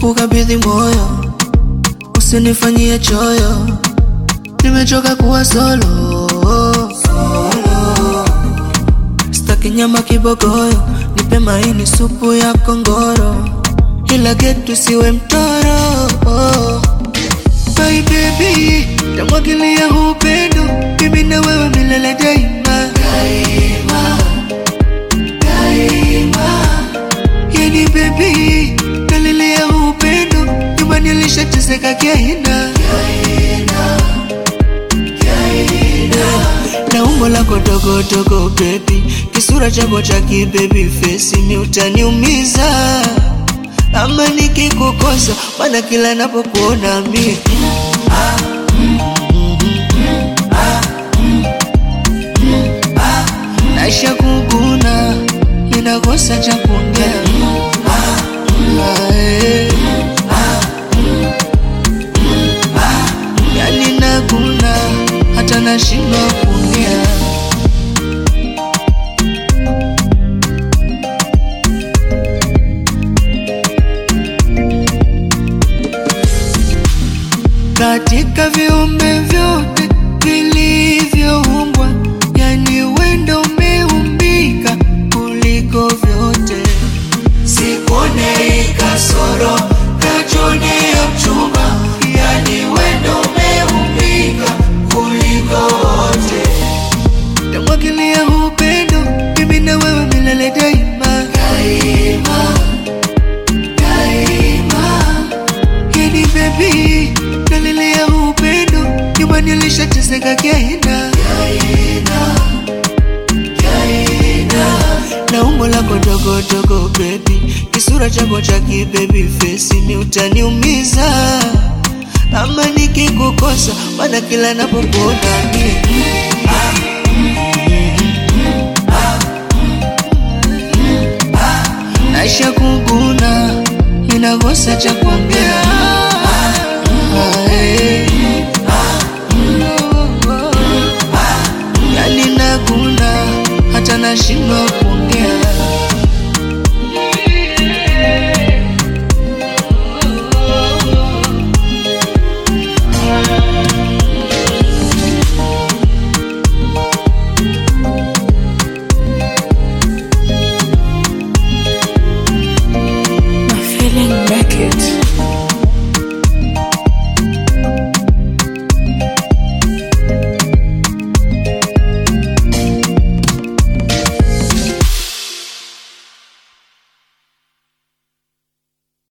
kukabidhi moyo, usinifanyie choyo, nimechoka kuwa solo. Staki nyama kibogoyo, nipe maini supu ya kongoro, ila getu siwe mtoro. My baby, tamwagilia upendo, mimi na wewe milele daima. Daima, daima. Yani baby, nalilia upendo, nyumbani nilishateseka kiaina. Na umbo lako dogo dogo baby, kisura chako cha kibaby face, ni utaniumiza ama nikikukosa, maana kila napokuona mimi naisha kuguna, ninakosa cha kuongea. Yani naguna, hata nashindwa kuongea. Katika viumbe vyote vilivyoumbwa, yani wewe ndo umeumbika kuliko vyote. Sikuone kasoro, kajone ya mchumba, yani wewe ndo umeumbika kuliko wote. Tamwagilia upendo, mimi na wewe milele daima. Daima, daima. Yani baby, nalilia upendo, nyumbani nilishateseka kiaina. Na umbo lako dogo dogo baby, kisura chako cha kibaby face, ni utaniumiza ama nikikukosa, maana kila napokuona mimi